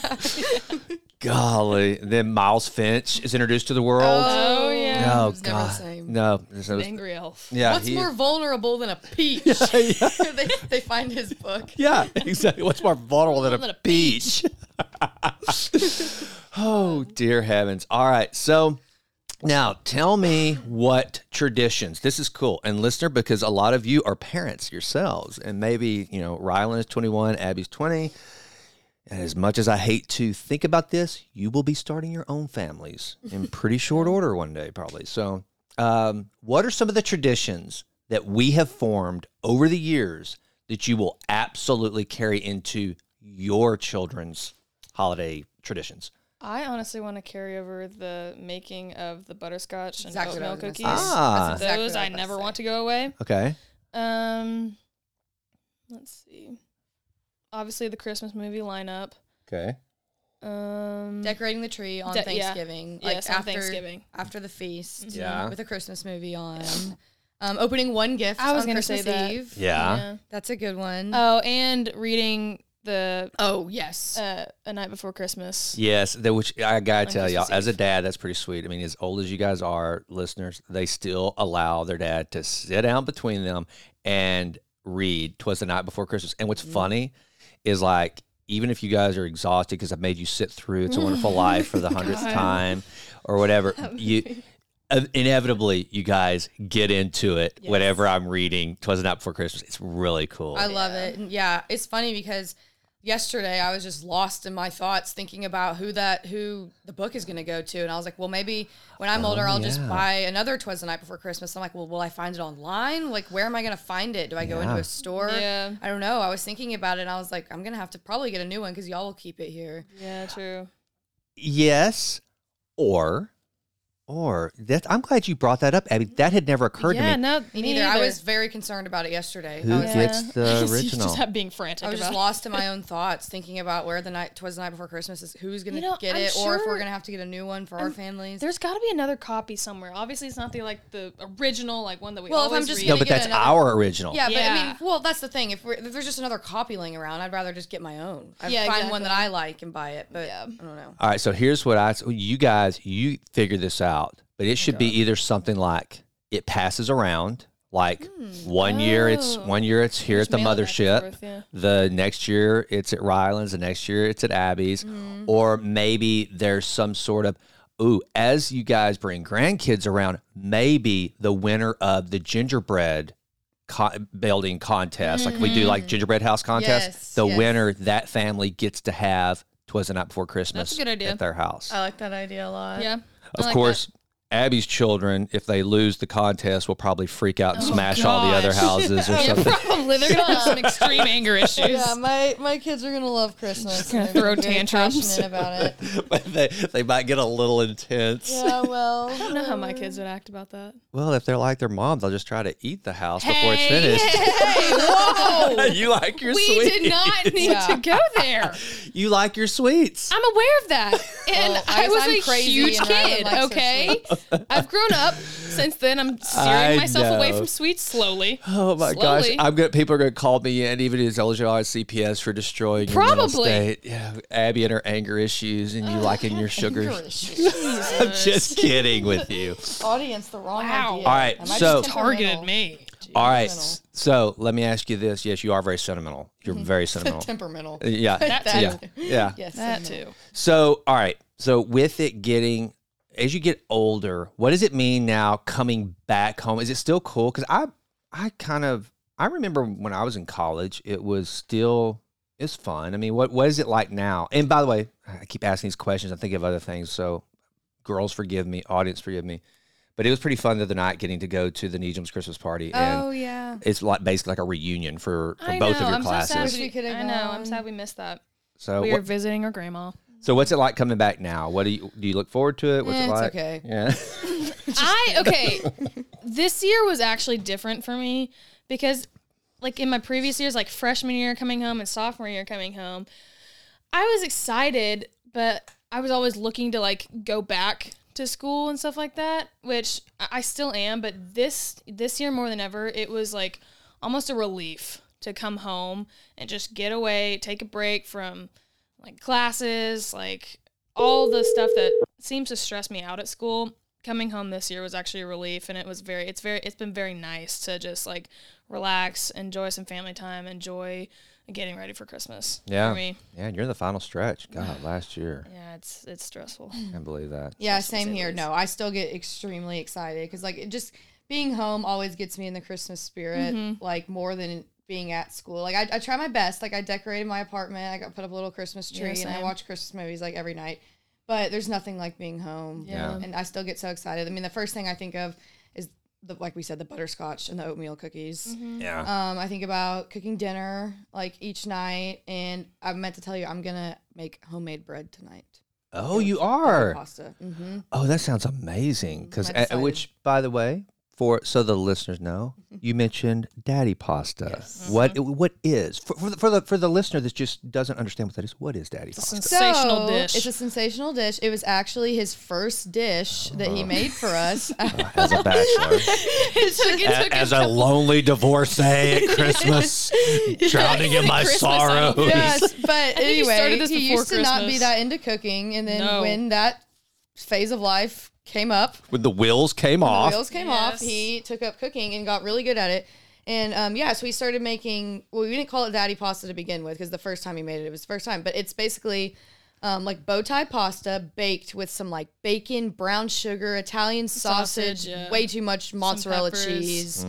Golly. Then Miles Finch is introduced to the world. Oh, yeah. Oh, It's never the God. same. No. An angry elf. Yeah. What's more vulnerable than a peach? they find his book. Yeah, exactly. What's more vulnerable than a peach? Oh, dear heavens. All right. So now tell me what traditions. This is cool. And listener, because a lot of you are parents yourselves, and maybe, Rylan is 21, Abby's 20. And as much as I hate to think about this, you will be starting your own families in pretty short order one day, probably. So what are some of the traditions that we have formed over the years that you will absolutely carry into your children's holiday traditions? I honestly want to carry over the making of the butterscotch and Exactly what I oatmeal was gonna cookies. say. Ah. That's exactly Those what I I was gonna never say. want to go away. Okay. Let's see. Obviously, the Christmas movie lineup. Okay. Decorating the tree on Yeah. Thanksgiving. Yes, on Thanksgiving. After the feast. Yeah. With a Christmas movie on. Opening one gift I was on going to say Christmas that. Eve. Yeah. That's a good one. Oh, and reading the Oh, yes. A Night Before Christmas. Yes, which I gotta tell y'all, Christmas as a Eve. dad, that's pretty sweet. I mean, as old as you guys are, listeners, they still allow their dad to sit down between them and read "'Twas the Night Before Christmas." And what's funny is, like, even if you guys are exhausted because I've made you sit through "It's a Wonderful Life" for the 100th time or whatever, you inevitably you guys get into it. Yes. Whatever I'm reading, "'Twas the Night Before Christmas." It's really cool. I love it. And yeah, it's funny because yesterday I was just lost in my thoughts thinking about who the book is going to go to. And I was like, well, maybe when I'm older, I'll just buy another "'Twas the Night Before Christmas." I'm like, well, will I find it online? Like, where am I going to find it? Do I go into a store? Yeah. I don't know. I was thinking about it and I was like, I'm going to have to probably get a new one because y'all will keep it here. Yeah, true. Yes, or that. I'm glad you brought that up, Abby. That had never occurred to Yeah, me. no, Me neither. I was very concerned about it yesterday. Who I was gets like, the You original? just have being frantic I was about just it. lost in my own thoughts, thinking about where "'Twas the Night Before Christmas" is, who's going to You know, get I'm it, or if we're sure- going to have to get a new one for our families. There's got to be another copy somewhere. Obviously, it's not the original one that we Well, if I'm always just read. No, gonna but get that's another- our original. Yeah, but I Yeah. mean, well, that's the thing. If there's just another copy laying around, I'd rather just get my own. I'd Yeah, find one that exactly. I like and buy it. But Yeah. I don't know. All right, so here's what you figure this out, but it should be either something like it passes around, like one year it's here Just at the mail it back and mothership, forth, yeah. the next year it's at Ryland's, the next year it's at Abby's, or maybe there's some sort of as you guys bring grandkids around, maybe the winner of the gingerbread building contest, like we do like gingerbread house contest, Yes, the yes. winner, that family gets to have "'Twas the Night Before Christmas" That's a good idea. at their house. I like that idea a lot. Yeah. Of course, Abby's children, if they lose the contest, will probably freak out and smash all the other gosh. houses or Yeah, something. probably. They're going to have some extreme anger issues. Yeah, my kids are gonna love Christmas. Gonna and they're throw very tantrums. passionate about it. But they might get a little intense. Yeah, well, I don't know how my kids would act about that. Well, if they're like their mom, they'll just try to eat the house before it's finished. Hey, whoa! You like your We sweets. did not need to go there. You like your sweets. I'm aware of that. And Well, I was I'm a crazy huge and Rylan kid, likes her okay? I've grown up. Since then, I'm steering I myself away know. from sweets slowly. Oh my gosh! Slowly. People are gonna call me in, even as old as you are, CPS for destroying your mental Probably. state. Yeah, Abby and her anger issues, and you liking your sugars. I'm just kidding with you. audience, the wrong Wow. idea. All right, Am I so- just Targeted temperamental? me. All right. So let me ask you this. Yes, you are very sentimental. You're very sentimental. Temperamental. Yeah. That That- too. Yeah. Yes. That sentimental. too. So, all right. So with it getting, as you get older, what does it mean now coming back home? Is it still cool? Because I remember when I was in college, it's fun. I mean, what is it like now? And by the way, I keep asking these questions. I think of other things. So girls, forgive me. Audience, forgive me. But it was pretty fun the other night getting to go to the Needham's Christmas party. And Oh yeah. it's like basically like a reunion for I both know, of your I'm classes. So sad Wish we could have I know. I'm gone. sad we missed that. So We were visiting our grandma. so what's it like coming back now? What do you look forward to it? What's it It's like? okay. Yeah. This year was actually different for me because like in my previous years, like freshman year coming home and sophomore year coming home, I was excited, but I was always looking to like go back to school and stuff like that, which I still am. But this year more than ever, it was like almost a relief to come home and just get away, take a break from like classes, like all the stuff that seems to stress me out at school. Coming home this year was actually a relief, and it's been very nice to just like relax, enjoy some family time, enjoy getting ready for Christmas. Yeah. For me. Yeah, and you're in the final stretch. God, last year. Yeah, it's stressful. I can't believe that. Yeah, Especially same here. Saturdays. No, I still get extremely excited because like it just being home always gets me in the Christmas spirit, like more than being at school. Like I try my best. Like I decorated my apartment. I got put up a little Christmas tree, and I same. watch Christmas movies like every night. But there's nothing like being home. Yeah. And I still get so excited. I mean, the first thing I think of is like we said, the butterscotch and the oatmeal cookies. Yeah. I think about cooking dinner like each night, and I meant to tell you I'm gonna make homemade bread tonight. Oh, you Butter are. pasta. Mm-hmm. Oh, that sounds amazing. Because I'm excited. which, by the way, so the listeners know, you mentioned daddy pasta. Yes. What is for the listener that just doesn't understand what that is? What is daddy pasta? Sensational dish. It's a sensational dish. It was actually his first dish that he made for us. As a bachelor, as a lonely divorcee at Christmas, drowning in my Christmas, sorrows. Yes, but think you started anyway, this he before used to not be Christmas. that into cooking, and then No. when that phase of life came up, When the wheels came the off. wheels came off, Yes. he took up cooking and got really good at it. And so we started making. Well, we didn't call it daddy pasta to begin with because the first time he made it, it was the first time. But it's basically like bow tie pasta baked with some like bacon, brown sugar, Italian sausage, yeah. way too much mozzarella peppers. cheese.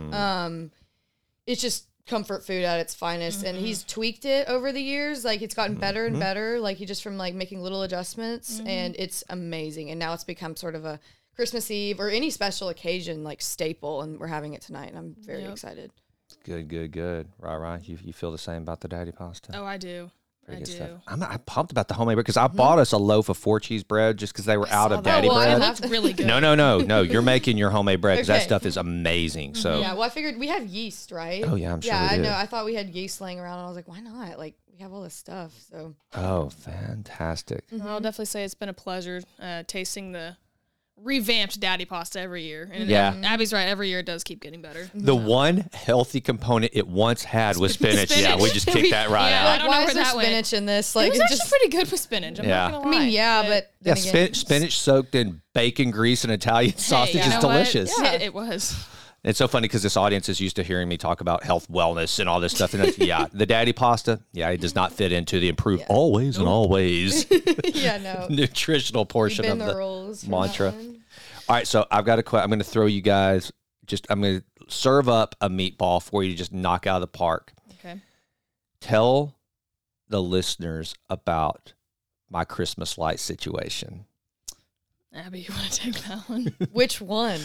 It's just comfort food at its finest, and he's tweaked it over the years. Like it's gotten better and better. Like he just from like making little adjustments, and it's amazing. And now it's become sort of a Christmas Eve or any special occasion like staple, and we're having it tonight, and I'm very excited. Good. Right. You feel the same about the daddy pasta? Oh, I do. Pretty I good do. stuff. I'm pumped about the homemade bread because I bought us a loaf of 4 cheese bread just because they were out of that. daddy Oh, well, I bread. have- Looked really good. No. You're making your homemade bread because that Okay. stuff is amazing. So Yeah, well, I figured we have yeast, right? Oh, yeah, I'm sure Yeah, we I do. know. I thought we had yeast laying around, and I was like, why not? Like we have all this stuff, so. oh, fantastic. I'll definitely say it's been a pleasure tasting the revamped daddy pasta every year. And Yeah. Abby's right. Every year it does keep getting better. The one healthy component it once had was spinach. Yeah, we just kicked that right Yeah. out. I Like, don't know why where is there that went. spinach in this? It Like, was it actually just. pretty good with spinach. I'm Yeah. not I gonna lie. mean, yeah, but. Yeah, then again, spinach soaked in bacon grease and Italian sausage you is know what? delicious. Yeah, it was. It's so funny because this audience is used to hearing me talk about health, wellness, and all this stuff. And it's, yeah, the daddy pasta, yeah, it does not fit into the improved always and always Yeah, no. nutritional portion We've of been the the rules for mantra. that one. All right, so I've got a question. I'm going to throw you guys. I'm going to serve up a meatball for you to just knock out of the park. Okay. Tell the listeners about my Christmas light situation. Abby, you want to take that one? Which one?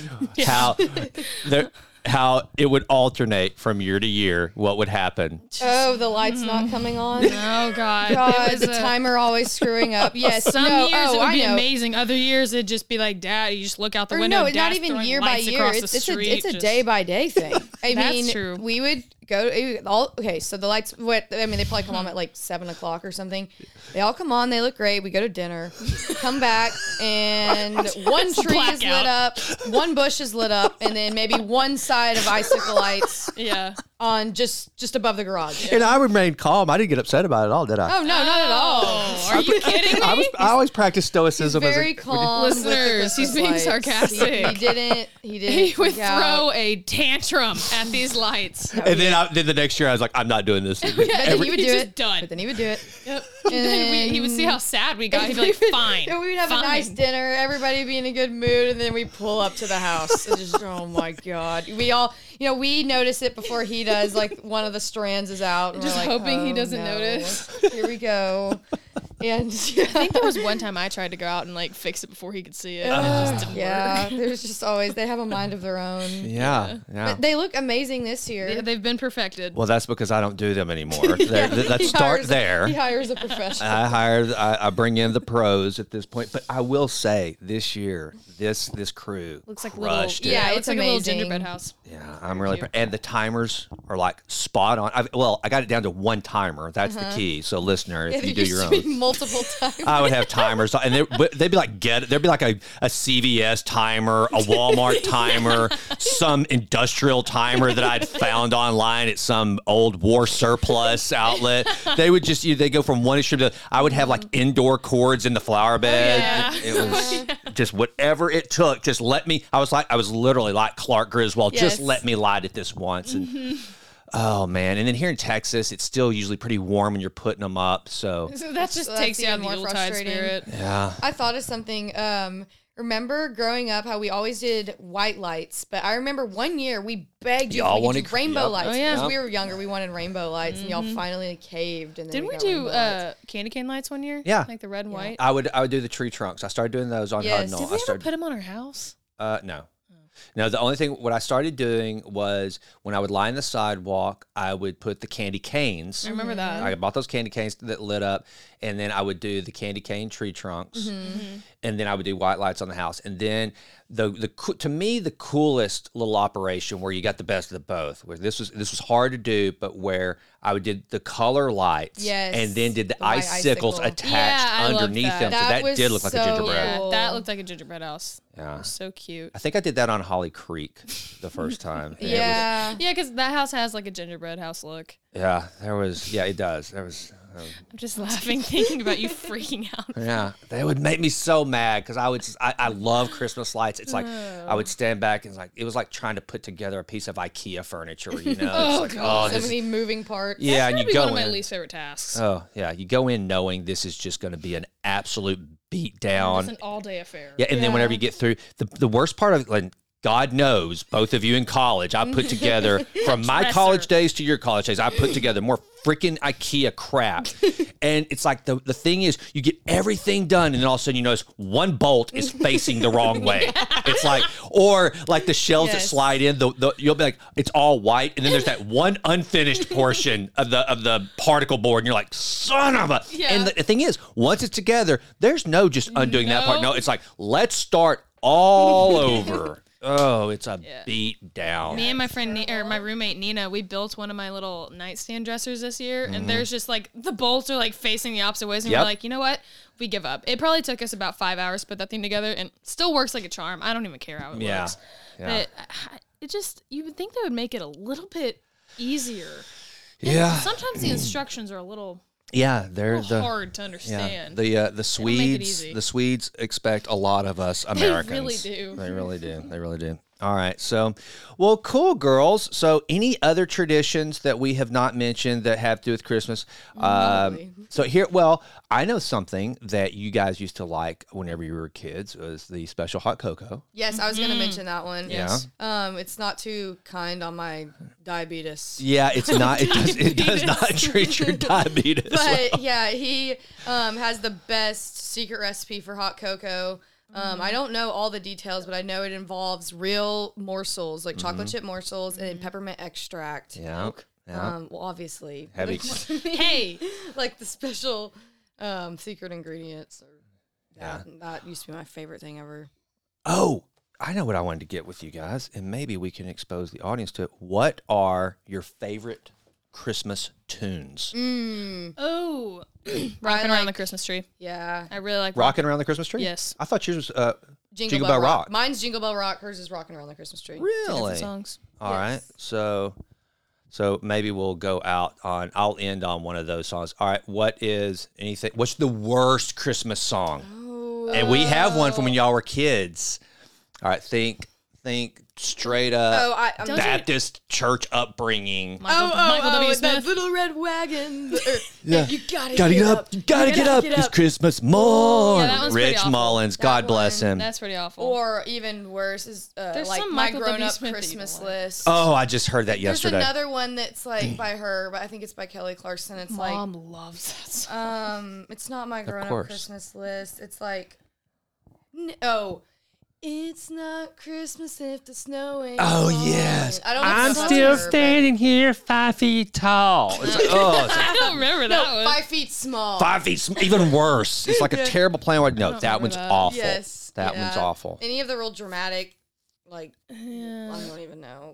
How it would alternate from year to year. What would happen? Oh, the light's not coming on. Oh, God. God, It was the timer always screwing up. Yes, Some no, years it would I be know. amazing. Other years it'd just be like, Dad, you just look out the Or window. no, Dad's not even throwing year by lights year. across It's the a street, it's a just- day by day thing. I That's mean, true. we would Okay, so the lights. They probably come on at like 7 o'clock or something. They all come on. They look great. We go to dinner, come back, and one tree is lit up, one bush is lit up, and then maybe one side of icicle lights. Yeah. On just above the garage. And I remained calm. I didn't get upset about it at all, did I? Oh no, not at all. Are you kidding me? I always practice stoicism. Very calm. Listeners, he's being sarcastic. He didn't. He would throw a tantrum at these lights. And then the next year I was like, I'm not doing this. But then he would do it. Done. But then he would do it. Yep. And then he would see how sad we got. He'd be like, fine. And we would have a nice dinner, everybody be in a good mood, and then we pull up to the house. And just, oh my God. We all, we notice it before he does. Like one of the strands is out. And just we're like, hoping he doesn't notice. Here we go. And I think there was one time I tried to go out and like fix it before he could see it. And it just didn't work. There's just always, they have a mind of their own. Yeah. But they look amazing this year. They've been perfected. Well, that's because I don't do them anymore. Let's start there. He hires a professional. I bring in the pros at this point. But I will say, this year, this crew looks like crushed it. Yeah, it's like amazing. a little gingerbread house. Yeah, I'm really proud. And the timers are like spot on. I got it down to one timer. That's the key. So, listener, if you do your own. Multiple times. I would have timers, and they'd be like there'd be like a CVS timer, a Walmart timer, some industrial timer that I'd found online at some old war surplus outlet. They would just they go from one extreme to. I would have like indoor cords in the flower bed. It was just whatever it took. Just let me. I was literally like Clark Griswold. Yes. Just let me light it this once and. Oh man! And then here in Texas, it's still usually pretty warm when you're putting them up. So that just takes you out of the Yuletide spirit. Yeah. I thought of something. Remember growing up how we always did white lights, but I remember one year we begged you Y'all to do rainbow lights. Oh, yeah. Because we were younger, we wanted rainbow lights, and y'all finally caved. And then Didn't we got do rainbow lights. candy cane lights one year? Yeah. Like the red and white. I would do the tree trunks. I started doing those on Yes. Hudnall. Did we ever put them on our house? No. No, the only thing, what I started doing was when I would line the sidewalk, I would put the candy canes. I remember that. I bought those candy canes that lit up, and then I would do the candy cane tree trunks, and then I would do white lights on the house. And then to me, the coolest little operation where you got the best of the both, where this was hard to do, but where I would did the color lights, and then did the white icicles icicle. attached I loved underneath that. them. So That that did look like a was so gingerbread. cool. That looked like a gingerbread house. Yeah. It was so cute. I think I did that on Holly Creek the first time. And it was- Yeah. Yeah, because that house has like a gingerbread house look. Yeah, it does. There was, I'm just laughing thinking about you freaking out. yeah, they would make me so mad because I love Christmas lights. It's like I would stand back and it was like trying to put together a piece of IKEA furniture. You know, it's like So this, many moving parts. yeah, and That'd you be one go of my in. least favorite tasks. Oh yeah, you go in knowing this is just going to be an absolute beat down. It's an all-day affair. Yeah, and then whenever you get through, the worst part of it, like, God knows, both of you in college, I put together, from my college days to your college days, I put together more freaking IKEA crap. And it's like the thing is, you get everything done, and then all of a sudden you notice one bolt is facing the wrong way. It's like, or like the shelves that slide in, you'll be like, it's all white, and then there's that one unfinished portion of the particle board, and you're like, son of a. Yeah. And the thing is, once it's together, there's no just undoing that part. No, it's like, let's start all over. Oh, it's a beat down. Me and my friend, my roommate Nina, we built one of my little nightstand dressers this year, and there's just like the bolts are like facing the opposite ways, and we're like, you know what? We give up. It probably took us about 5 hours to put that thing together, and still works like a charm. I don't even care how it looks. Yeah. But it just, you would think that would make it a little bit easier. Yeah. Sometimes the instructions are a little Yeah, they're hard to understand. The Swedes, easy. the Swedes expect a lot of us Americans. really do. They really do. They really do. All right. So, well, cool, girls. So, any other traditions that we have not mentioned that have to do with Christmas? So here, well, I know something that you guys used to like whenever you were kids was the special hot cocoa. Yes, I was going to mention that one. Yes. It's not too kind on my diabetes. Yeah, it's not. It does not treat your diabetes. But yeah, he has the best secret recipe for hot cocoa. I don't know all the details, but I know it involves real morsels, like chocolate chip morsels, and then peppermint extract. Yeah. Yeah. Well, obviously. Heavy. Hey, like the special secret ingredients. That used to be my favorite thing ever. Oh, I know what I wanted to get with you guys, and maybe we can expose the audience to it. What are your favorite Christmas tunes? Oh, Rocking Around the Christmas Tree. Yeah. I really like Rocking Around the Christmas Tree? Yes. I thought yours was Jingle Bell Rock. Mine's Jingle Bell Rock. Hers is Rocking Around the Christmas Tree. Really? songs. All right. So maybe we'll go out on, I'll end on one of those songs. All right. What's the worst Christmas song? And we have one from when y'all were kids. All right. Think straight up Baptist church upbringing. Michael W. Smith. That little red wagon. Yeah. You gotta get up. You gotta get up. It's Christmas morn. Yeah, that one's pretty Rich awful. Mullins. God bless him. That's pretty awful. Or even worse is There's like some My Michael W. Grown Up Smith that you Christmas don't like. List. Oh, I just heard that yesterday. There's another one that's like by her, but I think it's by Kelly Clarkson. It's Mom loves that song. it's not My Grown Up course. Christmas List. It's like, it's not Christmas if the snow ain't Oh, falling. yes. I don't know if I'm that's still her, but- standing here 5 feet tall. It's like, I don't remember that No, one. 5 feet small. 5 feet, even worse. It's like a terrible plan. No, that remember one's that. awful. Yes. That yeah. one's awful. Any of the real dramatic, like, Yeah. I don't even know.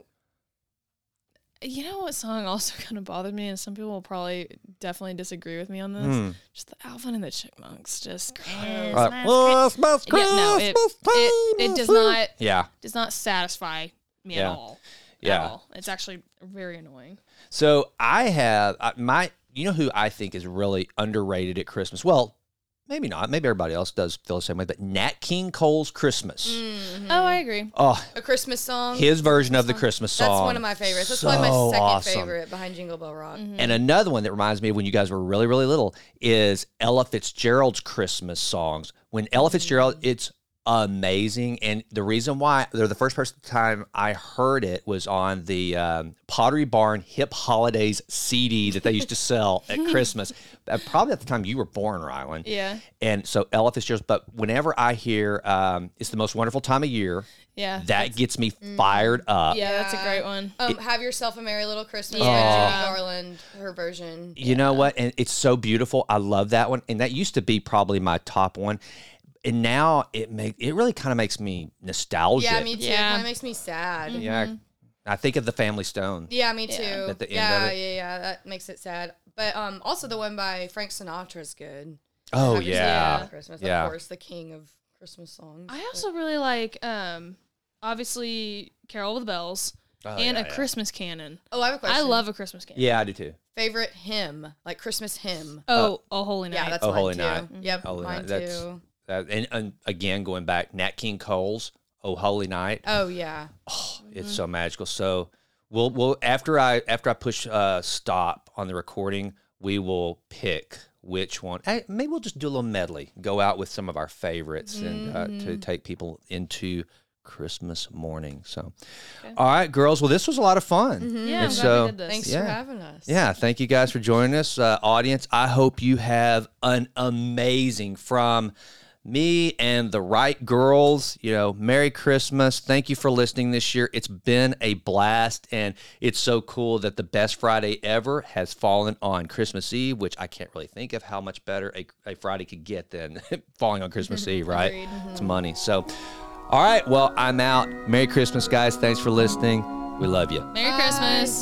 You know what song also kind of bothered me, and some people will probably definitely disagree with me on this. Just the Alvin and the Chipmunks, just Christmas, Christmas, yeah, no, it does not satisfy me Yeah. at all. Yeah. At all. It's actually very annoying. So I have you know who I think is really underrated at Christmas? Well, maybe not. Maybe everybody else does feel the same way, but Nat King Cole's Christmas. Oh, I agree. Oh, A Christmas song. his version of the Christmas song. That's one of my favorites. That's probably my second awesome. favorite behind Jingle Bell Rock. And another one that reminds me of when you guys were really, really little is Ella Fitzgerald's Christmas songs. When Ella Fitzgerald, it's amazing. And the reason why, they're the first time I heard it was on the Pottery Barn Hip Holidays CD that they used to sell at Christmas. Probably at the time you were born, Rylan. Yeah. And so Ella Fitzgerald, but whenever I hear It's the Most Wonderful Time of Year, Yeah. that gets me fired up. Yeah, that's a great one. Have Yourself a Merry Little Christmas Yeah. by Judy Garland, her version. You know what? And it's so beautiful. I love that one. And that used to be probably my top one. And now it really kind of makes me nostalgic. Yeah, me too. Yeah. It kind of makes me sad. Yeah. I think of the Family Stone. Yeah, me too. At the end of it. Yeah, that makes it sad. But also the one by Frank Sinatra is good. Oh, Have Yourself a yeah. Merry Christmas, Yeah. of course, the king of Christmas songs. I also really like, obviously, Carol of the Bells and A Christmas Canon. Oh, I have a question. I love A Christmas Canon. Yeah, I do too. Favorite hymn, like Christmas hymn. Oh, Holy Night. Yeah, that's Oh, mine Holy too. Night. Yep, Holy mine Night. That's- too. And again, going back, Nat King Cole's "Oh Holy Night." Oh yeah. It's so magical. So we'll after I push stop on the recording, we will pick which one. Maybe we'll just do a little medley. Go out with some of our favorites and to take people into Christmas morning. So, all right, girls. Well, this was a lot of fun. Yeah, And I'm glad so, we did this. Thanks Yeah. for having us. Yeah, thank you guys for joining us, audience. I hope you have an amazing from me and the right girls. Merry Christmas. Thank you for listening this year. It's been a blast, and it's so cool that the best Friday ever has fallen on Christmas Eve, which I can't really think of how much better a Friday could get than falling on Christmas Eve, right? Agreed. It's money. So, all right, well, I'm out. Merry Christmas, guys. Thanks for listening. We love you. Merry Christmas.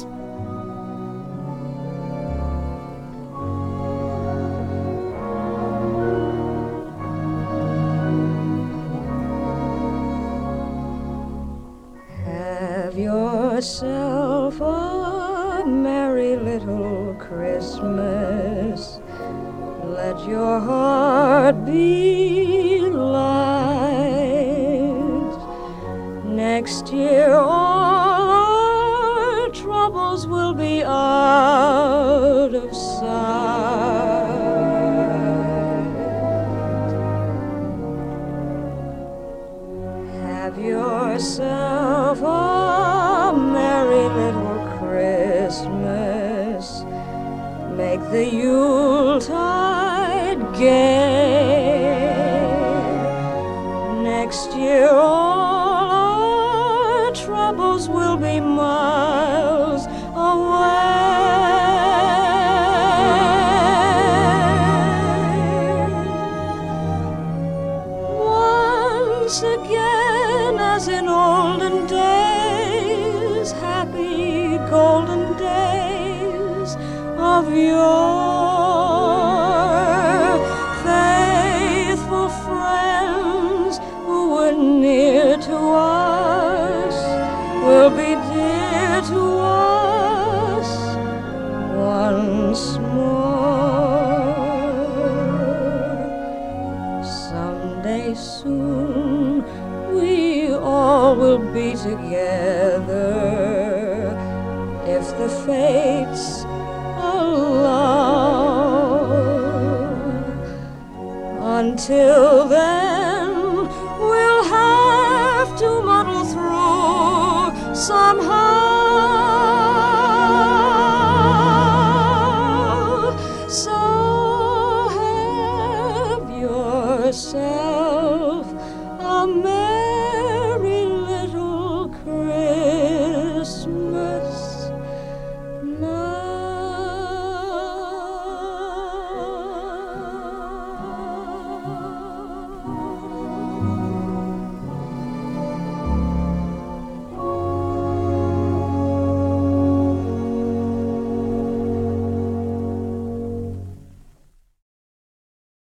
Have yourself a merry little Christmas. Let your heart be light. Next year all our troubles will be out of sight. Have yourself a merry little Christmas. Make the Yuletide gay. Next year all our troubles will be miles away. Once again, as in of yore, faithful friends who were near to us will be dear to us once more. Someday soon we all will be together if the fates allow. Until then, we'll have to muddle through somehow.